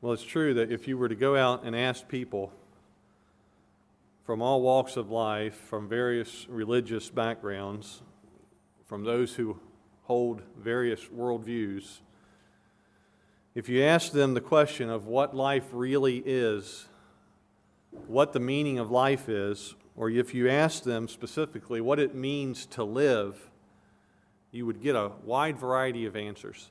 Well, it's true that if you were to go out and ask people from all walks of life, from various religious backgrounds, from those who hold various worldviews, if you ask them the question of what life really is, what the meaning of life is, or if you ask them specifically what it means to live, you would get a wide variety of answers.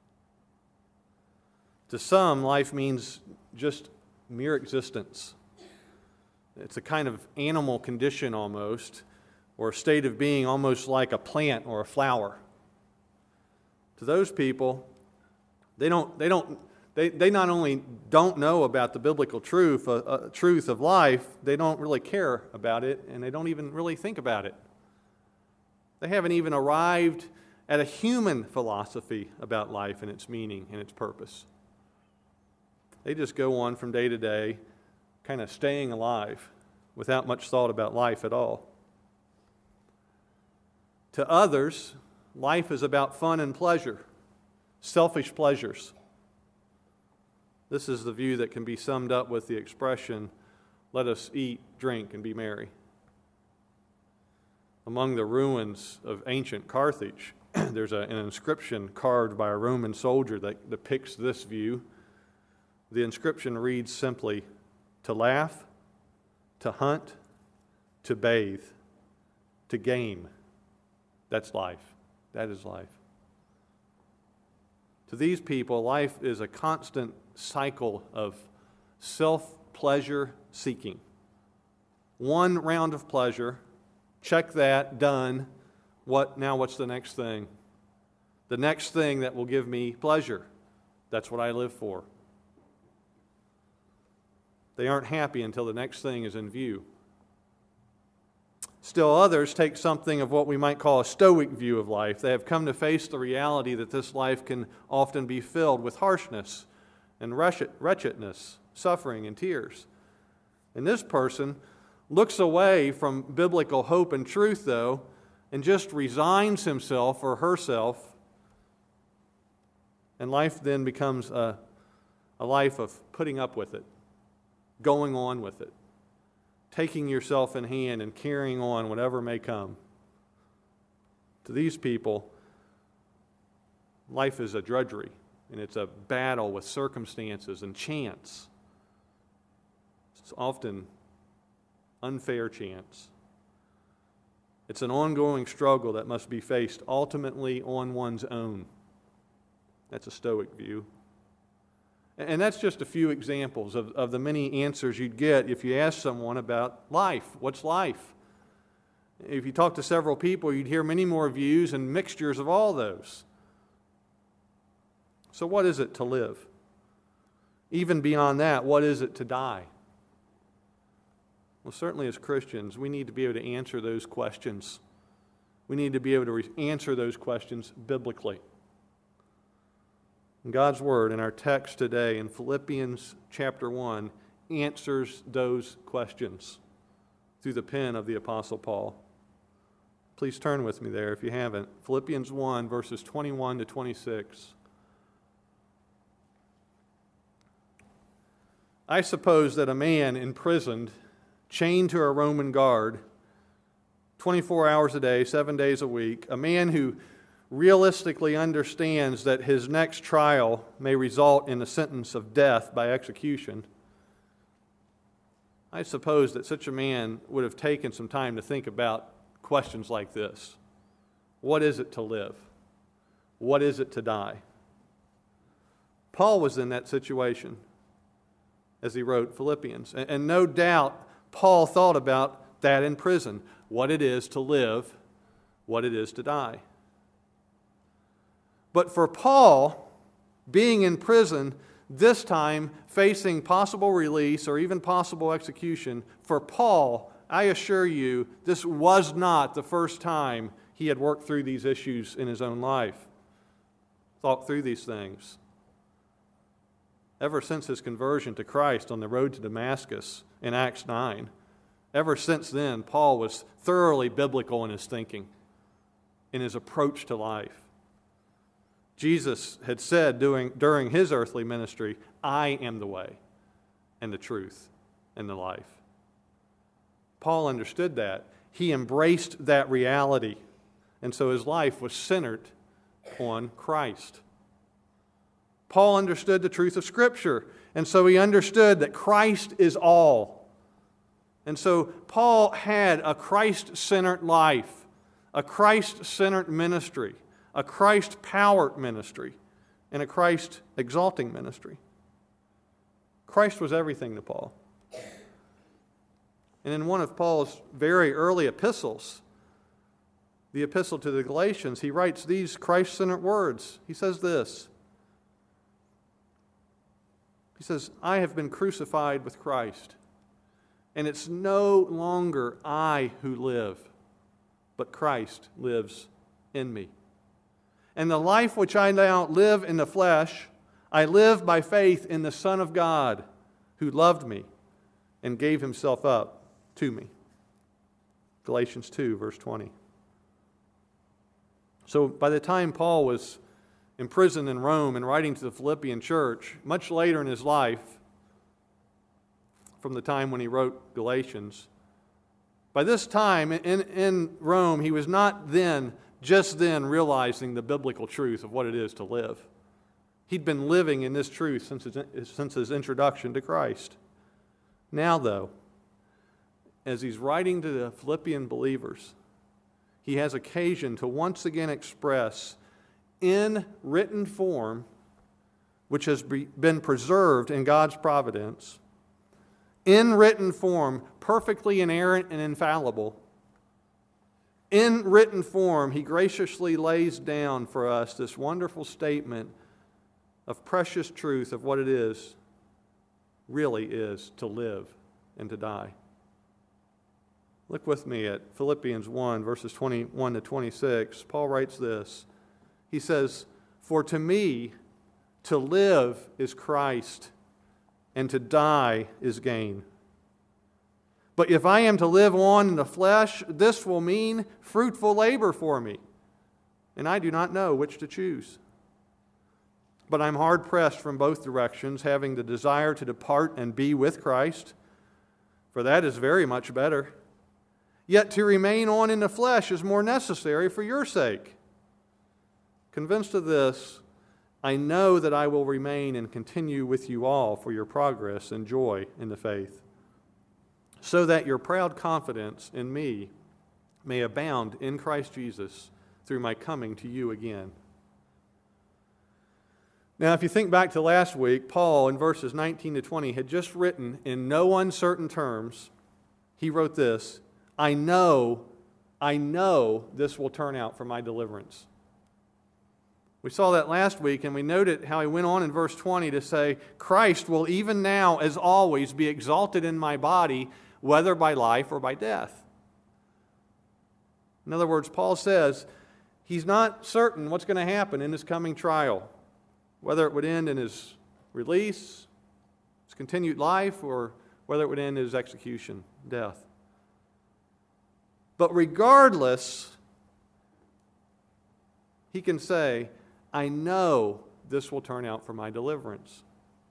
To some, life means just mere existence. It's a kind of animal condition almost, or a state of being almost like a plant or a flower. To those people, they not only don't know about the biblical truth of life, they don't really care about it, and they don't even really think about it. They haven't even arrived at a human philosophy about life and its meaning and its purpose. They just go on from day to day, kind of staying alive without much thought about life at all. To others, life is about fun and pleasure, selfish pleasures. This is the view that can be summed up with the expression, "Let us eat, drink, and be merry." Among the ruins of ancient Carthage, there's an inscription carved by a Roman soldier that depicts this view. The inscription reads simply, "To laugh, to hunt, to bathe, to game." That's life. That is life. To these people, life is a constant cycle of self-pleasure seeking. One round of pleasure, check that, done. What's the next thing? The next thing that will give me pleasure. That's what I live for. They aren't happy until the next thing is in view. Still others take something of what we might call a stoic view of life. They have come to face the reality that this life can often be filled with harshness and wretchedness, suffering and tears. And this person looks away from biblical hope and truth, though, and just resigns himself or herself. And life then becomes a life of putting up with it, going on with it, taking yourself in hand and carrying on whatever may come. To these people, life is a drudgery, and it's a battle with circumstances and chance. It's often unfair chance. It's an ongoing struggle that must be faced ultimately on one's own. That's a Stoic view. And that's just a few examples of the many answers you'd get if you ask someone about life. What's life? If you talk to several people, you'd hear many more views and mixtures of all those. So what is it to live? Even beyond that, what is it to die? Well, certainly as Christians, we need to be able to answer those questions. We need to be able to answer those questions biblically. And God's Word in our text today in Philippians chapter 1 answers those questions through the pen of the Apostle Paul. Please turn with me there if you haven't. Philippians 1, verses 21 to 26. I suppose that a man imprisoned, chained to a Roman guard, 24 hours a day, 7 days a week, a man who realistically understands that his next trial may result in a sentence of death by execution, I suppose that such a man would have taken some time to think about questions like this. What is it to live? What is it to die? Paul was in that situation as he wrote Philippians. And no doubt Paul thought about that in prison, what it is to live, what it is to die. But for Paul, being in prison, this time facing possible release or even possible execution, for Paul, I assure you, this was not the first time he had worked through these issues in his own life, thought through these things. Ever since his conversion to Christ on the road to Damascus in Acts 9, ever since then, Paul was thoroughly biblical in his thinking, in his approach to life. Jesus had said during his earthly ministry, I am the way and the truth and the life. Paul understood that. He embraced that reality. And so his life was centered on Christ. Paul understood the truth of Scripture. And so he understood that Christ is all. And so Paul had a Christ-centered life, a Christ-centered ministry, a Christ-powered ministry, and a Christ-exalting ministry. Christ was everything to Paul. And in one of Paul's very early epistles, the epistle to the Galatians, he writes these Christ-centered words. He says this. He says, I have been crucified with Christ, and it's no longer I who live, but Christ lives in me. And the life which I now live in the flesh, I live by faith in the Son of God, who loved me and gave himself up to me. Galatians 2, verse 20. So by the time Paul was imprisoned in Rome and writing to the Philippian church, much later in his life, from the time when he wrote Galatians, by this time in Rome, he was not just then realizing the biblical truth of what it is to live. He'd been living in this truth since his introduction to Christ. Now, though, as he's writing to the Philippian believers, he has occasion to once again express in written form, which has been preserved in God's providence, in written form, perfectly inerrant and infallible. In written form, he graciously lays down for us this wonderful statement of precious truth of what it is, really is, to live and to die. Look with me at Philippians 1, verses 21 to 26. Paul writes this. He says, for to me, to live is Christ, and to die is gain. But if I am to live on in the flesh, this will mean fruitful labor for me, and I do not know which to choose. But I'm hard-pressed from both directions, having the desire to depart and be with Christ, for that is very much better. Yet to remain on in the flesh is more necessary for your sake. Convinced of this, I know that I will remain and continue with you all for your progress and joy in the faith, so that your proud confidence in me may abound in Christ Jesus through my coming to you again. Now, if you think back to last week, Paul in verses 19 to 20 had just written in no uncertain terms, he wrote this, I know this will turn out for my deliverance. We saw that last week, and we noted how he went on in verse 20 to say, Christ will even now, as always, be exalted in my body, whether by life or by death. In other words, Paul says he's not certain what's going to happen in his coming trial, whether it would end in his release, his continued life, or whether it would end in his execution, death. But regardless, he can say, I know this will turn out for my deliverance.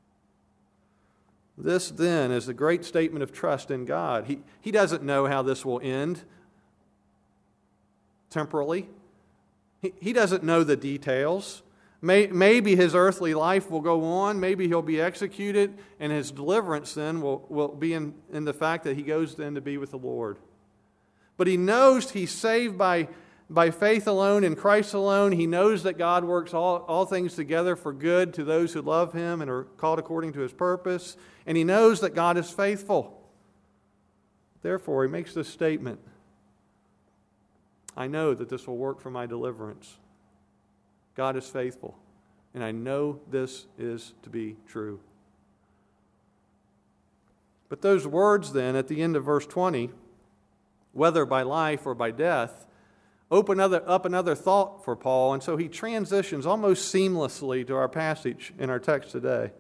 This, then, is a great statement of trust in God. He doesn't know how this will end temporally. He doesn't know the details. Maybe his earthly life will go on. Maybe he'll be executed, and his deliverance then will be in the fact that he goes then to be with the Lord. But he knows he's saved by faith alone, in Christ alone. He knows that God works all things together for good to those who love him and are called according to his purpose. And he knows that God is faithful. Therefore, he makes this statement, I know that this will work for my deliverance. God is faithful, and I know this is to be true. But those words then at the end of verse 20, whether by life or by death, open up another thought for Paul, and so he transitions almost seamlessly to our passage in our text today.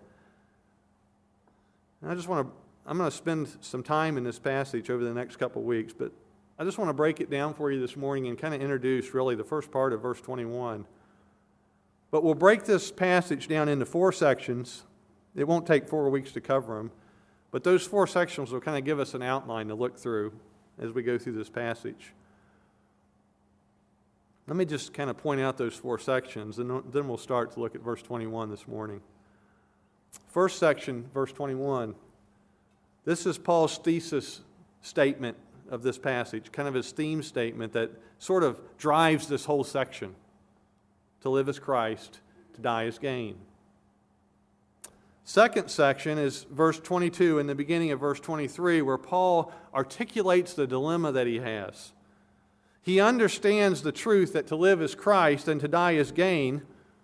And I'm going to spend some time in this passage over the next couple of weeks, but I just want to break it down for you this morning and kind of introduce really the first part of verse 21. But we'll break this passage down into 4 sections. It won't take 4 weeks to cover them. But those 4 sections will kind of give us an outline to look through as we go through this passage. Let me just kind of point out those 4 sections, and then we'll start to look at verse 21 this morning. First section, verse 21. This is Paul's thesis statement of this passage, kind of his theme statement that sort of drives this whole section. To live as Christ, to die as gain. Second section is verse 22 and the beginning of verse 23, where Paul articulates the dilemma that he has. He understands the truth that to live as Christ and to die as gain.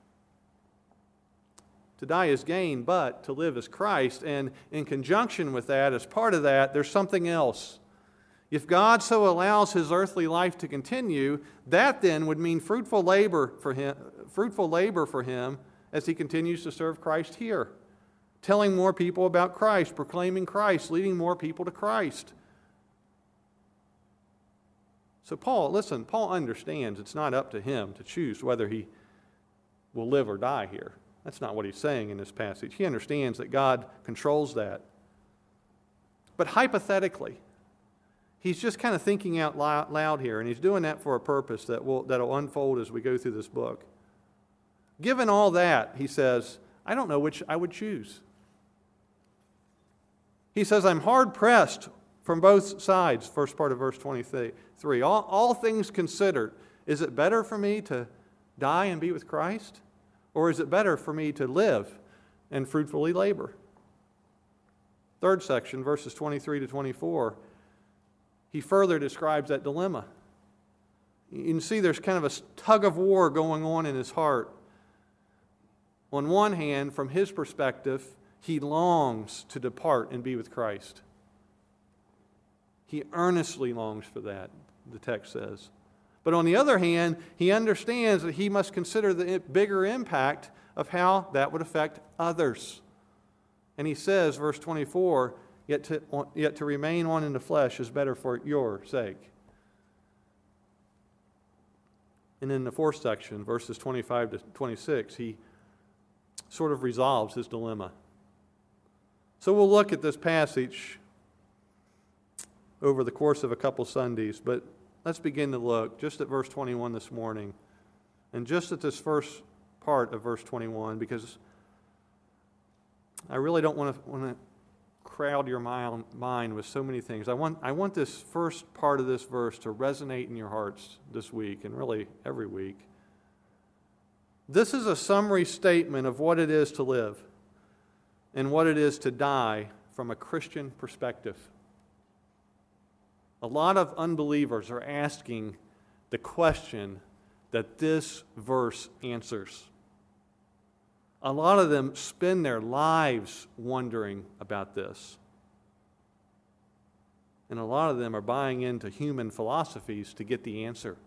To die as gain, but to live as Christ. And in conjunction with that, as part of that, there's something else. If God so allows his earthly life to continue, that then would mean fruitful labor for him as he continues to serve Christ here. Telling more people about Christ, proclaiming Christ, leading more people to Christ. So Paul understands it's not up to him to choose whether he will live or die here. That's not what he's saying in this passage. He understands that God controls that. But hypothetically, he's just kind of thinking out loud here, and he's doing that for a purpose that'll unfold as we go through this book. Given all that, he says, I don't know which I would choose. He says, I'm hard-pressed from both sides, first part of verse 23. All things considered, is it better for me to die and be with Christ? Or is it better for me to live and fruitfully labor? Third section, verses 23 to 24, he further describes that dilemma. You can see there's kind of a tug of war going on in his heart. On one hand, from his perspective, he longs to depart and be with Christ. He earnestly longs for that, the text says. But on the other hand, he understands that he must consider the bigger impact of how that would affect others. And he says, verse 24, yet to remain on in the flesh is better for your sake. And in the fourth section, verses 25 to 26, he sort of resolves his dilemma. So we'll look at this passage over the course of a couple Sundays, but let's begin to look just at verse 21 this morning, and just at this first part of verse 21, because I really don't want to crowd your mind with so many things. I want this first part of this verse to resonate in your hearts this week, and really every week. This is a summary statement of what it is to live and what it is to die from a Christian perspective. A lot of unbelievers are asking the question that this verse answers. A lot of them spend their lives wondering about this. And a lot of them are buying into human philosophies to get the answer.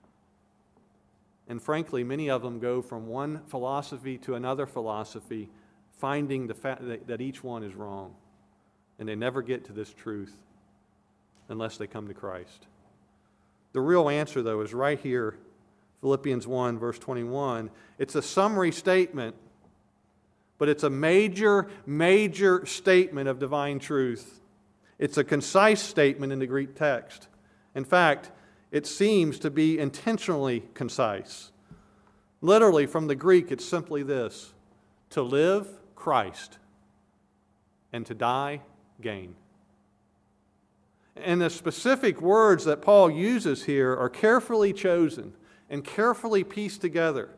And frankly, many of them go from one philosophy to another philosophy, finding the fact that each one is wrong. And they never get to this truth unless they come to Christ. The real answer, though, is right here, Philippians 1, verse 21. It's a summary statement, but it's a major, major statement of divine truth. It's a concise statement in the Greek text. In fact, it seems to be intentionally concise. Literally, from the Greek, it's simply this: to live, Christ, and to die, gain. And the specific words that Paul uses here are carefully chosen and carefully pieced together.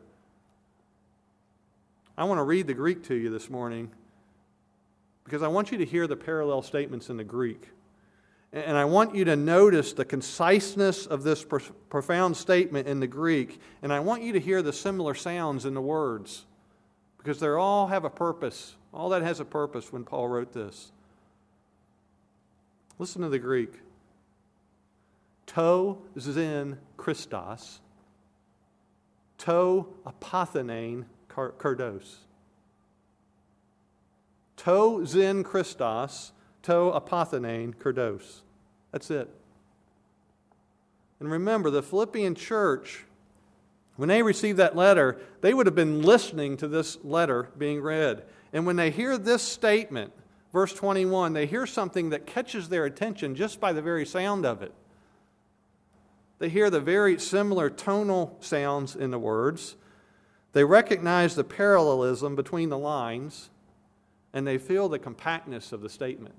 I want to read the Greek to you this morning because I want you to hear the parallel statements in the Greek. And I want you to notice the conciseness of this profound statement in the Greek. And I want you to hear the similar sounds in the words, because they all have a purpose. All that has a purpose when Paul wrote this. Listen to the Greek. To zen Christos. To apothenein kerdos. To zen Christos. To apothenein kerdos. That's it. And remember, the Philippian church When they received that letter, they would have been listening to this letter being read. And when they hear this statement, verse 21, they hear something that catches their attention just by the very sound of it. They hear the very similar tonal sounds in the words. They recognize the parallelism between the lines, and they feel the compactness of the statement.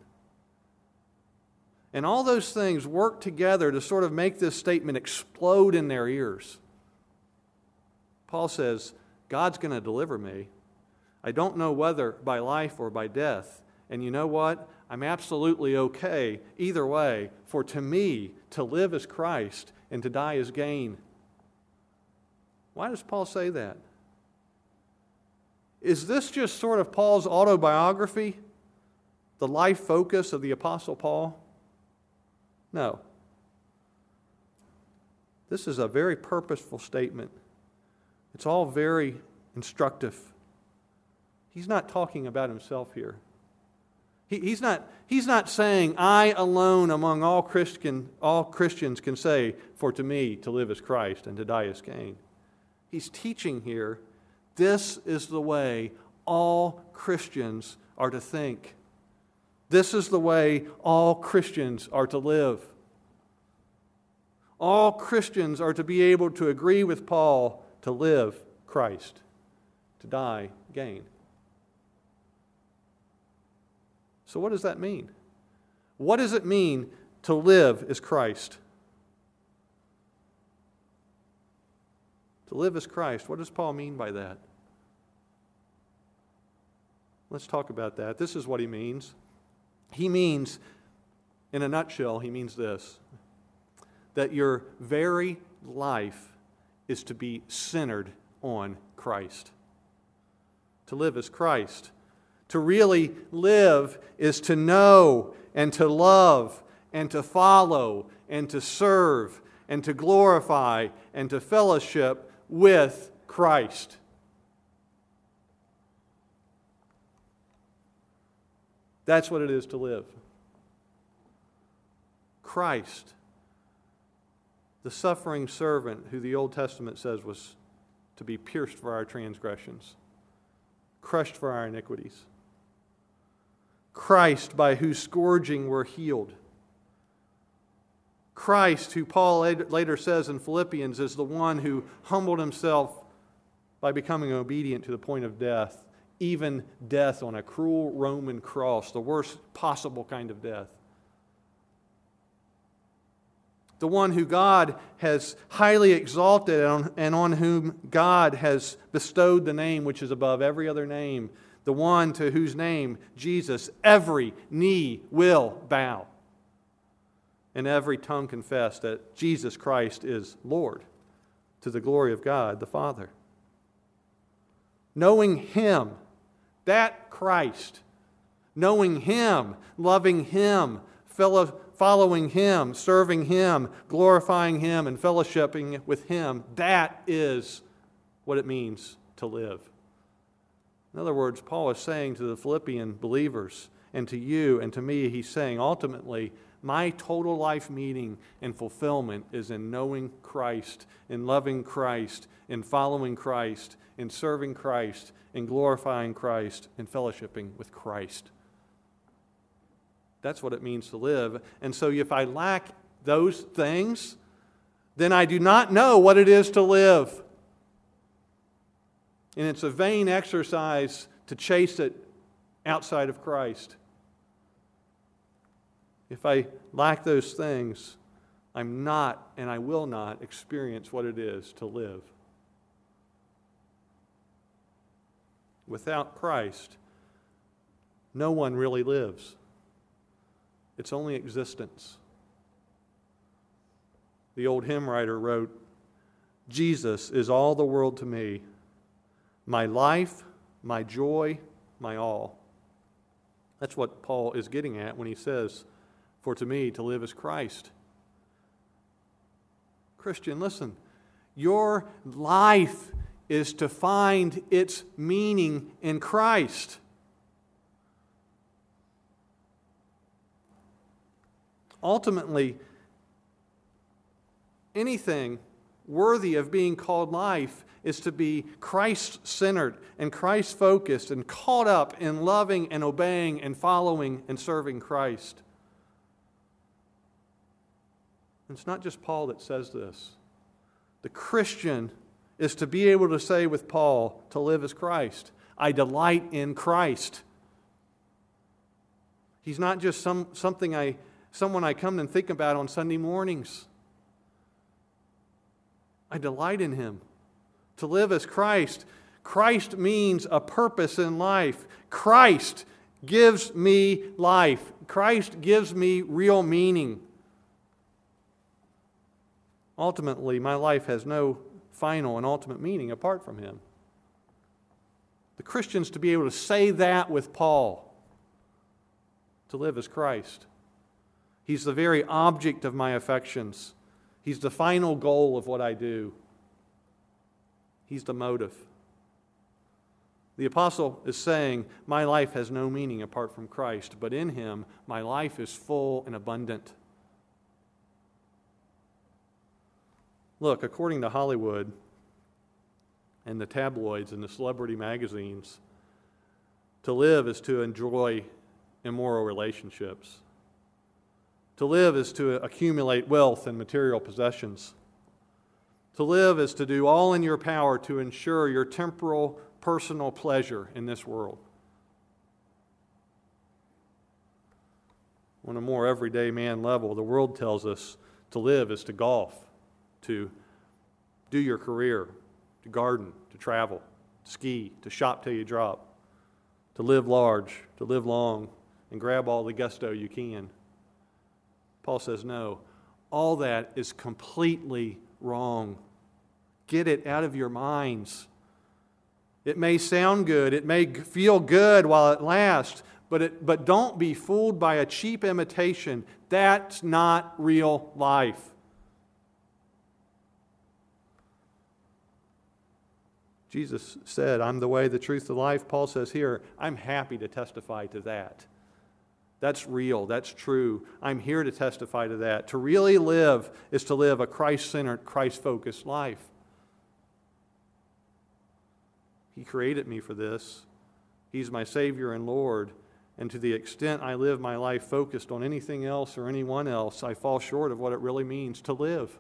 And all those things work together to sort of make this statement explode in their ears. Paul says, God's going to deliver me. I don't know whether by life or by death. And you know what? I'm absolutely okay either way. For to me, to live is Christ and to die is gain. Why does Paul say that? Is this just sort of Paul's autobiography? The life focus of the Apostle Paul? No. This is a very purposeful statement. It's all very instructive. He's not talking about himself here. He's not saying, I alone among all Christians can say, for to me to live is Christ and to die is gain. He's teaching here, this is the way all Christians are to think. This is the way all Christians are to live. All Christians are to be able to agree with Paul to live Christ, to die gain. So what does that mean? What does it mean to live as Christ? To live as Christ, what does Paul mean by that? Let's talk about that. This is what he means. He means, in a nutshell, he means this, that your very life is to be centered on Christ. To live as Christ. To really live is to know and to love and to follow and to serve and to glorify and to fellowship with Christ. That's what it is to live. Christ, the suffering servant who the Old Testament says was to be pierced for our transgressions, crushed for our iniquities. Christ, by whose scourging we're healed. Christ, who Paul later says in Philippians, is the one who humbled himself by becoming obedient to the point of death, even death on a cruel Roman cross, the worst possible kind of death. The one who God has highly exalted and on whom God has bestowed the name which is above every other name, the one to whose name, Jesus, every knee will bow and every tongue confess that Jesus Christ is Lord, to the glory of God the Father. Knowing Him, that Christ, knowing Him, loving Him, following Him, serving Him, glorifying Him, and fellowshipping with Him, that is what it means to live. In other words, Paul is saying to the Philippian believers, and to you and to me, he's saying, ultimately, my total life meaning and fulfillment is in knowing Christ, in loving Christ, in following Christ, in serving Christ, in glorifying Christ, in fellowshipping with Christ. That's what it means to live. And so if I lack those things, then I do not know what it is to live. And it's a vain exercise to chase it outside of Christ. If I lack those things, I'm not and I will not experience what it is to live. Without Christ, no one really lives. It's only existence. The old hymn writer wrote, Jesus is all the world to me, my life, my joy, my all. That's what Paul is getting at when he says, for to me to live is Christ. Christian, listen, your life is to find its meaning in Christ. Ultimately, anything worthy of being called life is to be Christ-centered and Christ-focused and caught up in loving and obeying and following and serving Christ. And it's not just Paul that says this. The Christian is to be able to say with Paul, to live as Christ. I delight in Christ. He's not just someone I come and think about on Sunday mornings. I delight in Him. To live as Christ. Christ means a purpose in life. Christ gives me life. Christ gives me real meaning. Ultimately, my life has no final and ultimate meaning apart from Him. The Christians to be able to say that with Paul, to live as Christ. He's the very object of my affections. He's the final goal of what I do. He's the motive. The apostle is saying, my life has no meaning apart from Christ, but in Him, my life is full and abundant. Look, according to Hollywood and the tabloids and the celebrity magazines, to live is to enjoy immoral relationships. To live is to accumulate wealth and material possessions. To live is to do all in your power to ensure your temporal, personal pleasure in this world. On a more everyday man level, the world tells us to live is to golf, to do your career, to garden, to travel, to ski, to shop till you drop, to live large, to live long, and grab all the gusto you can. Paul says, no, all that is completely wrong. Get it out of your minds. It may sound good, it may feel good while it lasts, but don't be fooled by a cheap imitation. That's not real life. Jesus said, I'm the way, the truth, the life. Paul says here, I'm happy to testify to that. That's real. That's true. I'm here to testify to that. To really live is to live a Christ-centered, Christ-focused life. He created me for this. He's my Savior and Lord. And to the extent I live my life focused on anything else or anyone else, I fall short of what it really means to live.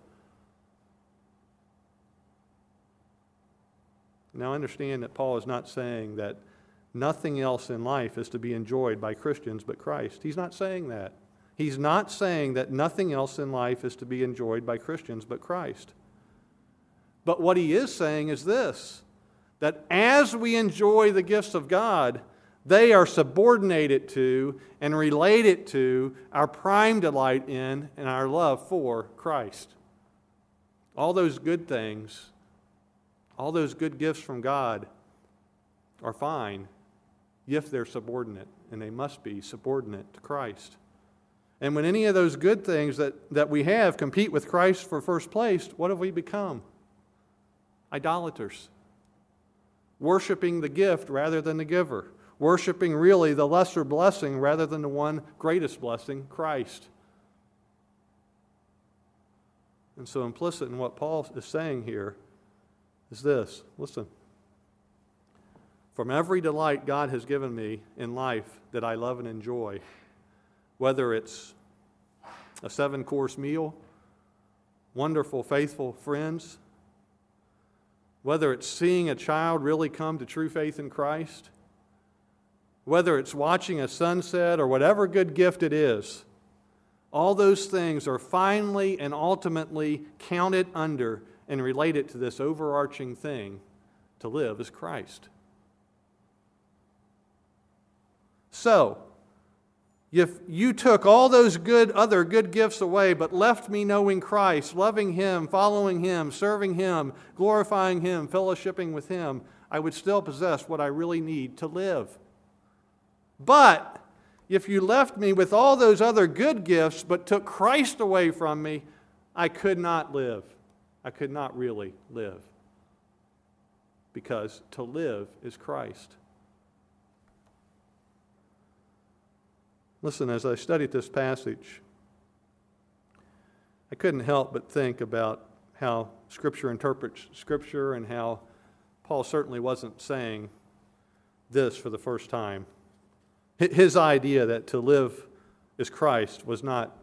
Now understand that Paul is not saying that nothing else in life is to be enjoyed by Christians but Christ. He's not saying that. He's not saying that nothing else in life is to be enjoyed by Christians but Christ. But what he is saying is this, that as we enjoy the gifts of God, they are subordinated to and related to our prime delight in and our love for Christ. All those good things, all those good gifts from God are fine if they're subordinate, and they must be subordinate to Christ. And when any of those good things that we have compete with Christ for first place, what have we become? Idolaters. Worshiping the gift rather than the giver. Worshiping really the lesser blessing rather than the one greatest blessing, Christ. And so implicit in what Paul is saying here is this. Listen. From every delight God has given me in life that I love and enjoy, whether it's a 7-course meal, wonderful, faithful friends, whether it's seeing a child really come to true faith in Christ, whether it's watching a sunset or whatever good gift it is, all those things are finally and ultimately counted under and related to this overarching thing, to live as Christ. So, if you took all those other good gifts away, but left me knowing Christ, loving Him, following Him, serving Him, glorifying Him, fellowshipping with Him, I would still possess what I really need to live. But if you left me with all those other good gifts, but took Christ away from me, I could not live. I could not really live. Because to live is Christ. Listen, as I studied this passage, I couldn't help but think about how Scripture interprets Scripture and how Paul certainly wasn't saying this for the first time. His idea that to live as Christ was not,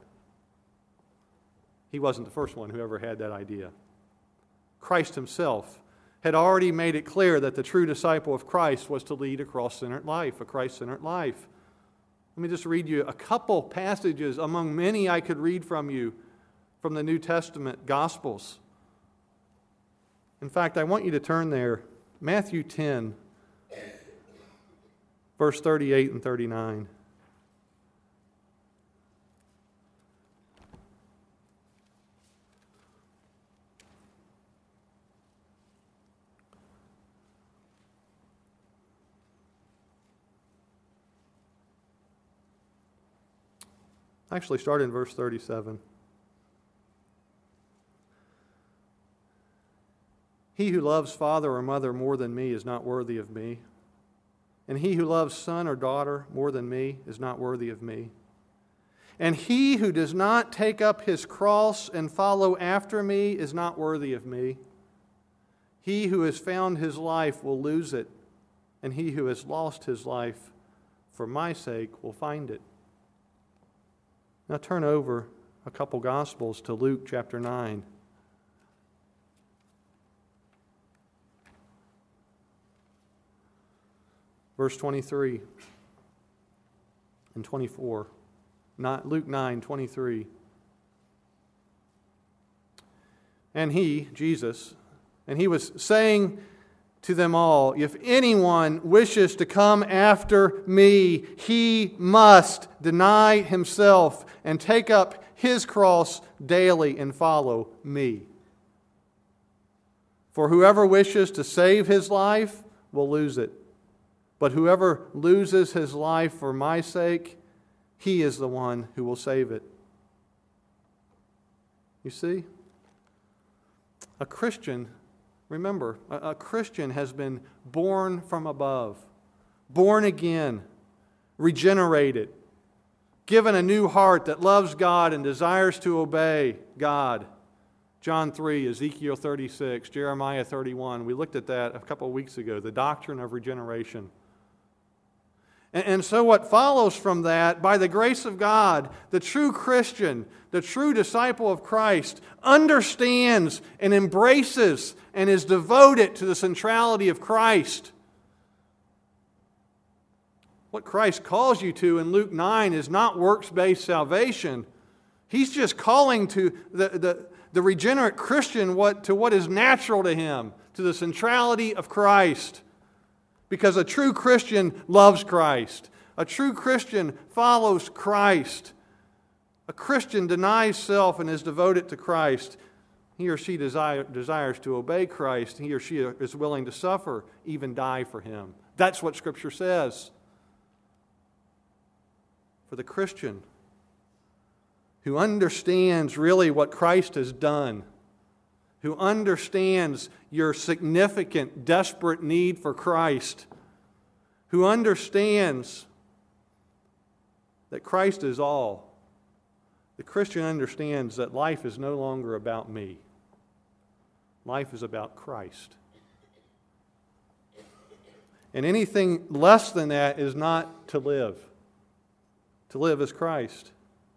he wasn't the first one who ever had that idea. Christ himself had already made it clear that the true disciple of Christ was to lead a cross-centered life, a Christ-centered life. Let me just read you a couple passages among many I could read from you from the New Testament Gospels. In fact, I want you to turn there. Matthew 10, verse 38 and 39. Actually, start in verse 37. He who loves father or mother more than me is not worthy of me. And he who loves son or daughter more than me is not worthy of me. And he who does not take up his cross and follow after me is not worthy of me. He who has found his life will lose it, and he who has lost his life for my sake will find it. Now turn over a couple Gospels to Luke chapter 9. Verse 23 and 24. Luke 9, 23. And he, Jesus, and he was saying to them all, if anyone wishes to come after me, he must deny himself and take up his cross daily and follow me. For whoever wishes to save his life will lose it. But whoever loses his life for my sake, he is the one who will save it. You see? A Christian, remember, a Christian has been born from above, born again, regenerated, given a new heart that loves God and desires to obey God. John 3, Ezekiel 36, Jeremiah 31. We looked at that a couple of weeks ago, the doctrine of regeneration. And so what follows from that, by the grace of God, the true Christian, the true disciple of Christ, understands and embraces and is devoted to the centrality of Christ. What Christ calls you to in Luke 9 is not works-based salvation. He's just calling to the regenerate Christian to what is natural to him, to the centrality of Christ. Because a true Christian loves Christ. A true Christian follows Christ. A Christian denies self and is devoted to Christ. He or she desires to obey Christ. He or she is willing to suffer, even die for Him. That's what Scripture says. For the Christian who understands really what Christ has done, who understands your significant, desperate need for Christ, who understands that Christ is all, the Christian understands that life is no longer about me. Life is about Christ. And anything less than that is not to live. To live as Christ.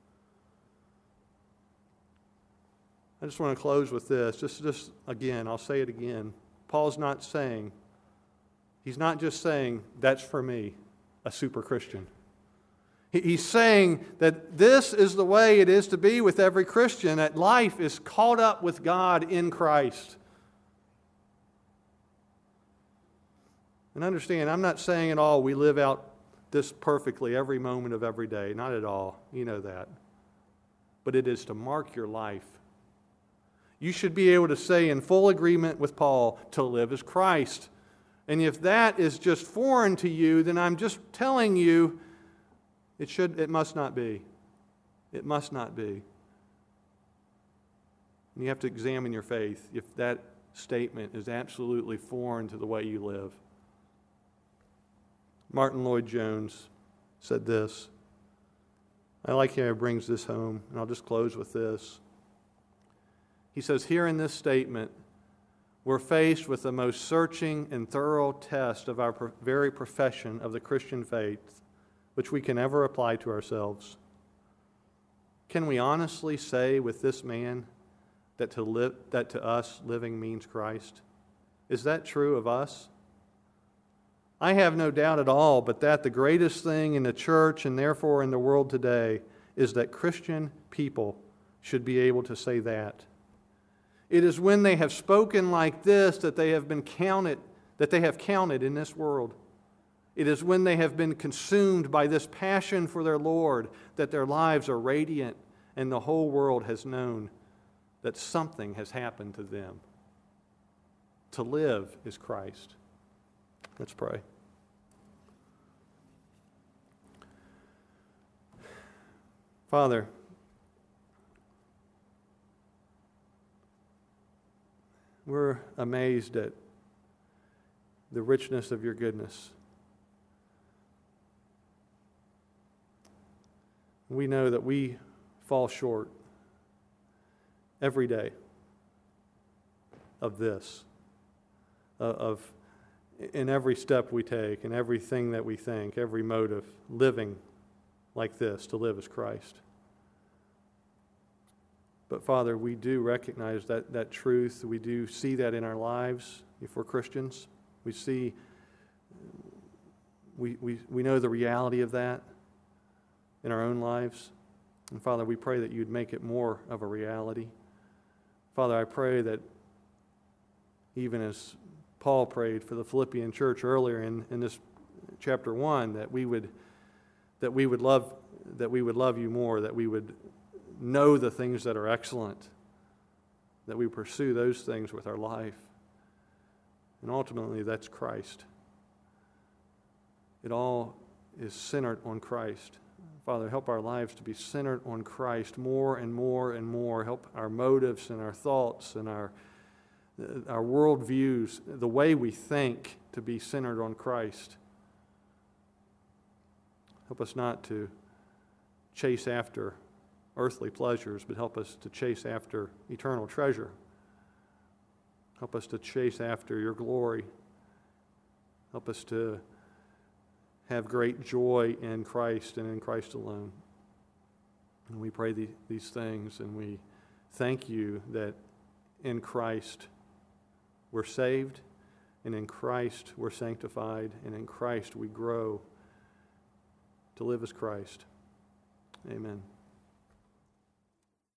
I just want to close with this. Just again, I'll say it again. Paul's not saying, he's not just saying, that's for me, a super Christian. He's saying that this is the way it is to be with every Christian, that life is caught up with God in Christ. And understand, I'm not saying at all we live out this perfectly every moment of every day. Not at all. You know that. But it is to mark your life. You should be able to say in full agreement with Paul, to live as Christ. And if that is just foreign to you, then I'm just telling you, it must not be. It must not be. And you have to examine your faith if that statement is absolutely foreign to the way you live. Martin Lloyd-Jones said this. I like how he brings this home, and I'll just close with this. He says here in this statement, we're faced with the most searching and thorough test of our very profession of the Christian faith, which we can ever apply to ourselves. Can we honestly say with this man that to us living means Christ? Is that true of us? I have no doubt at all, but that the greatest thing in the church and therefore in the world today is that Christian people should be able to say that. It is when they have spoken like this that they have counted in this world. It is when they have been consumed by this passion for their Lord that their lives are radiant and the whole world has known that something has happened to them. To live is Christ. Let's pray. Father, we're amazed at the richness of your goodness. We know that we fall short every day of this, in every step we take, in everything that we think, every motive, living like this, to live as Christ. But Father, we do recognize that truth. We do see that in our lives if we're Christians. We see, we know the reality of that in our own lives. And Father, we pray that you'd make it more of a reality. Father, I pray that even as Paul prayed for the Philippian church earlier in this chapter 1, that we would love you more, that we would know the things that are excellent, that we pursue those things with our life. And ultimately, that's Christ. It all is centered on Christ. Father, help our lives to be centered on Christ more and more and more. Help our motives and our thoughts and our worldviews, the way we think, to be centered on Christ. Help us not to chase after earthly pleasures, but help us to chase after eternal treasure. Help us to chase after your glory. Help us to have great joy in Christ and in Christ alone. And we pray these things, and we thank you that in Christ we're saved, and in Christ we're sanctified, and in Christ we grow to live as Christ. Amen.